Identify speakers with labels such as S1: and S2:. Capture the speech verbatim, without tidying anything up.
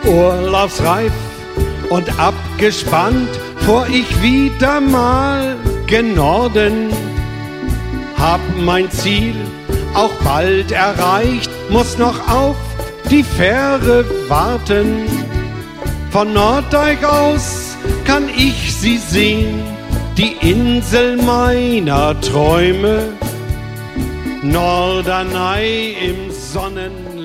S1: Urlaubsreif und abgespannt fuhr ich wieder mal gen Norden. Hab mein Ziel auch bald erreicht, muss noch auf die Fähre warten. Von Norddeich aus kann ich sie sehen, die Insel meiner Träume. Norderney im Sonnen